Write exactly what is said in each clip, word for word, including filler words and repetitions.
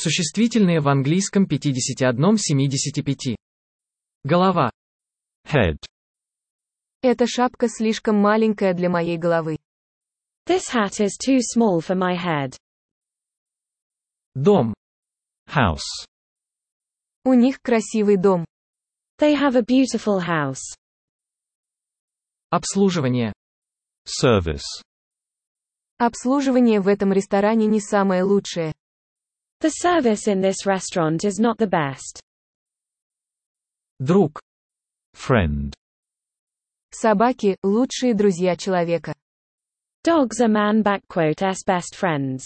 Существительные в английском пятьдесят один семьдесят пять. Голова. Head. Эта шапка слишком маленькая для моей головы. This hat is too small for my head. Дом. House. У них красивый дом. They have a beautiful house. Обслуживание. Service. Обслуживание в этом ресторане не самое лучшее. The service in this restaurant is not the best. Друг. Friend. Собаки – лучшие друзья человека. Dogs are man backquote s best friends.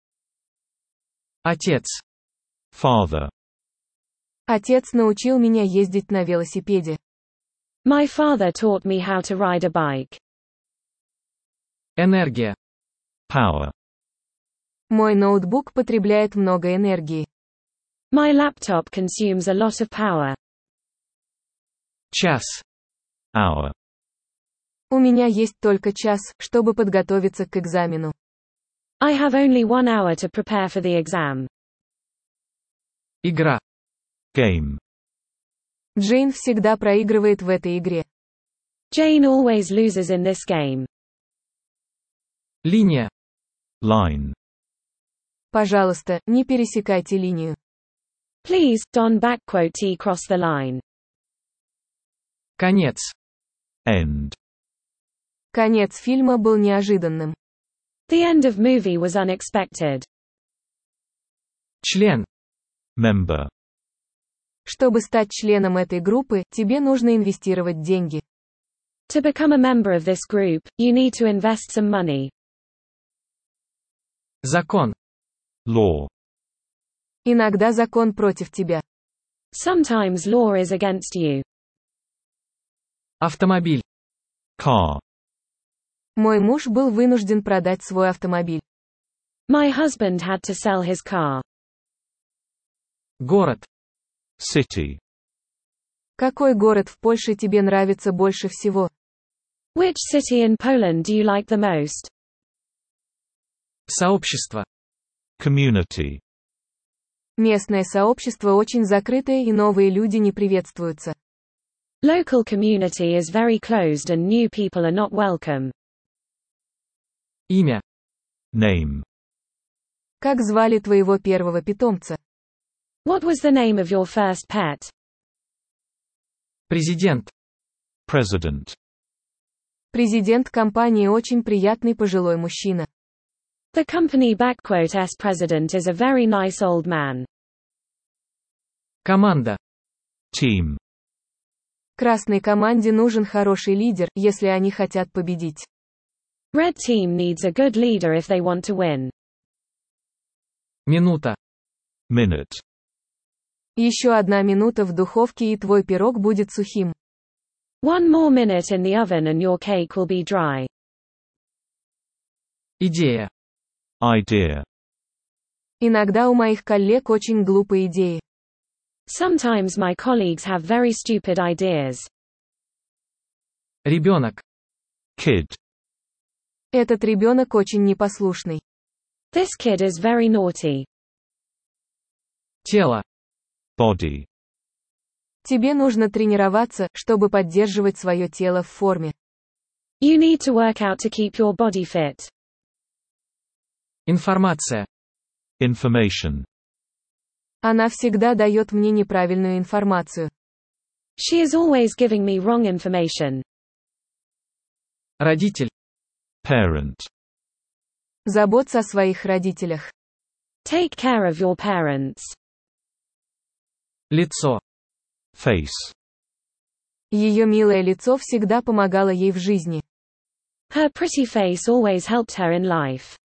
Отец. Father. Отец научил меня ездить на велосипеде. My father taught me how to ride a bike. Энергия. Power. Мой ноутбук потребляет много энергии. My laptop consumes a lot of power. Час. Hour. У меня есть только час, чтобы подготовиться к экзамену. I have only one hour to prepare for the exam. Игра. Game. Джейн всегда проигрывает в этой игре. Jane always loses in this game. Линия. Line. Пожалуйста, не пересекайте линию. Please, don't backquote t cross the line. Конец. End. Конец фильма был неожиданным. The end of movie was unexpected. Член. Member. Чтобы стать членом этой группы, тебе нужно инвестировать деньги. To become a member of this group, you need to invest some money. Закон. Law. Иногда закон против тебя. Sometimes law is against you. Автомобиль. Car. Мой муж был вынужден продать свой автомобиль. My husband had to sell his car. Город. City. Какой город в Польше тебе нравится больше всего? Which city in Poland do you like the most? Сообщество. Community. Местное сообщество очень закрытое и новые люди не приветствуются. Local community is very closed and new people are not welcome. Имя. Name. Как звали твоего первого питомца? What was the name of your first pet? Президент. President. Президент компании очень приятный пожилой мужчина. The company backquote s president is a very nice old man. Команда. Team. Красной команде нужен хороший лидер, если они хотят победить. Red team needs a good leader if they want to win. Минута. Minute. Еще одна минута в духовке и твой пирог будет сухим. One more minute in the oven and your cake will be dry. Идея. Idea. Иногда у моих коллег очень глупые идеи. Sometimes my colleagues have very stupid ideas. Ребенок. Kid. Этот ребенок очень непослушный. This kid is very naughty. Тело. Body. Тебе нужно тренироваться, чтобы поддерживать свое тело в форме. You need to work out to keep your body fit. Информация. Information. Она всегда дает мне неправильную информацию. She is always giving me wrong information. Родитель. Parent. Заботься о своих родителях. Take care of your parents. Лицо. Face. Ее милое лицо всегда помогало ей в жизни. Her pretty face always helped her in life.